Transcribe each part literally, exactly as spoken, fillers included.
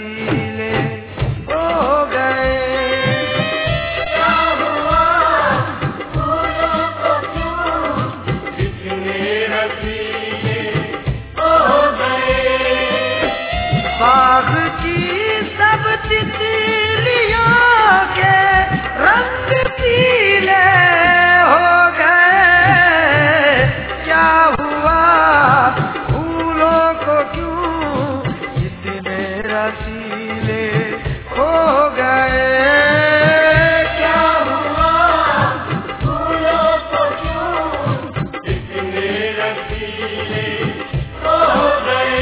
रसीले हो गए। क्या हुआ फूलों को क्यों इतने रसीले हो गए। बाग की सब तितलियों के रंग पीले हो गए। क्या हुआ फूलों को क्यों इतने रसीले हो गए। क्या हुआ फूलों को क्यों इतने रसीले हो गए।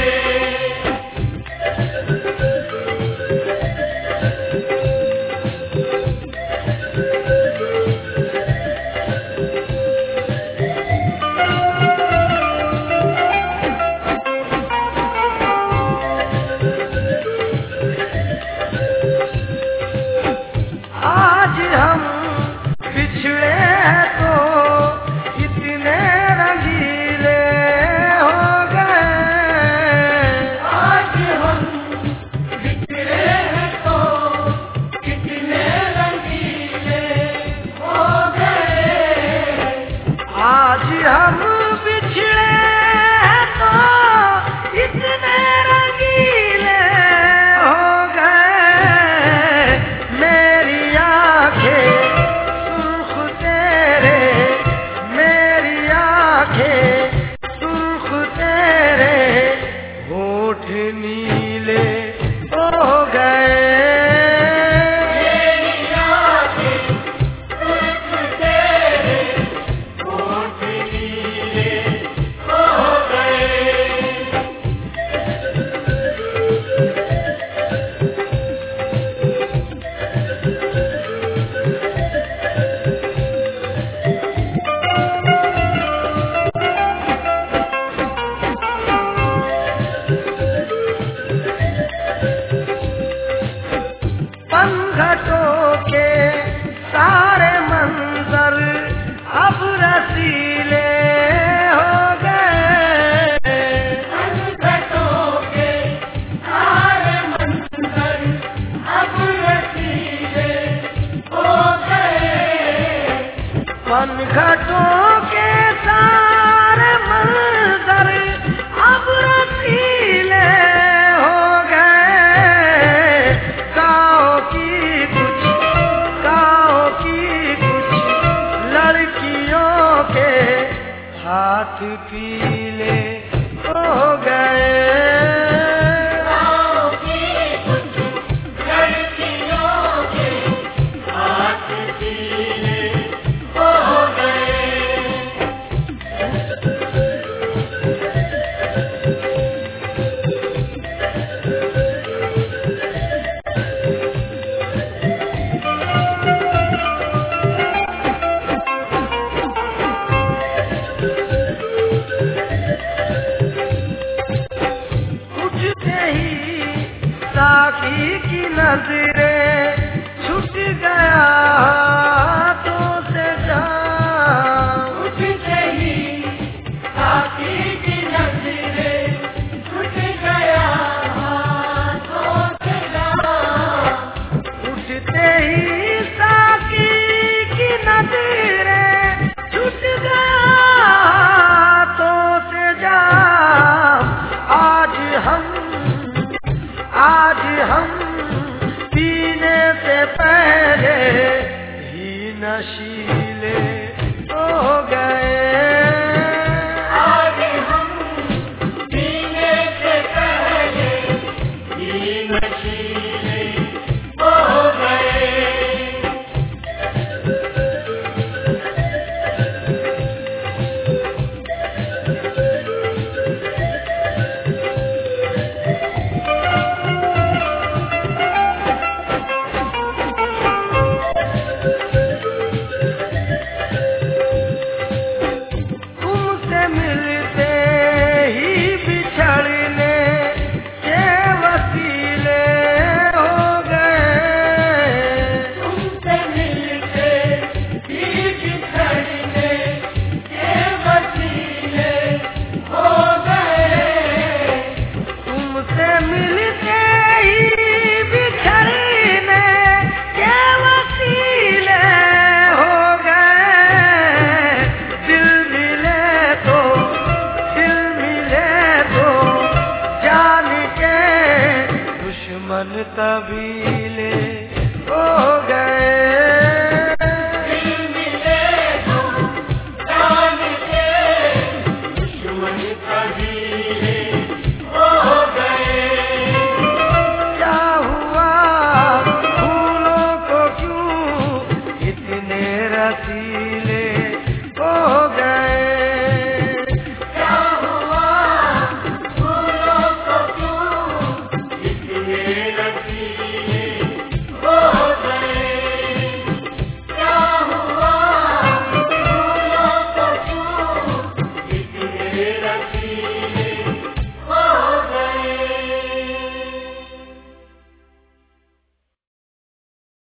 आज हम बिछड़े हैं तो इतने रंगीले हो गए। आज हम बिखरे हैं तो कितने रंगीले हो गए। आज हम बिछड़े हैं तो इतने रंगीले हो गए। मेरी आंखें सुर्ख तेरे, मेरी आंखें सुर्ख तेरे, होठ नीले हो गए। मेरी आंखें सुर्ख तेरे, होठ नीले हो गए। पनघटों के सारे मंजर अब रसीले हो गए। पनघटों के सारे मंजर अब रसीले हो गए। पनघटों के सारे मंजर अब रसीले हो गए। गाँव की कुछ गाँव की कुछ लड़कियों के हाथ पीले हो गए। गाँव की कुछ लड़कियों के हाथ पीले हो गए। उठते ही साकी की नजरें छूट गया हाथों से जाम। उठते ही साथी की नजरें छूट गया हाथों से जाम। उठते ही साकी की नजरें छूट गया हाथों से जाम। आज हम आज हम पीने से पहले ही नशीले हो गए। आज हम पीने से पहले ही नशीले हो गए। तुमसे मिलते ही बिछड़ने के वसीले हो मन तभी ले हो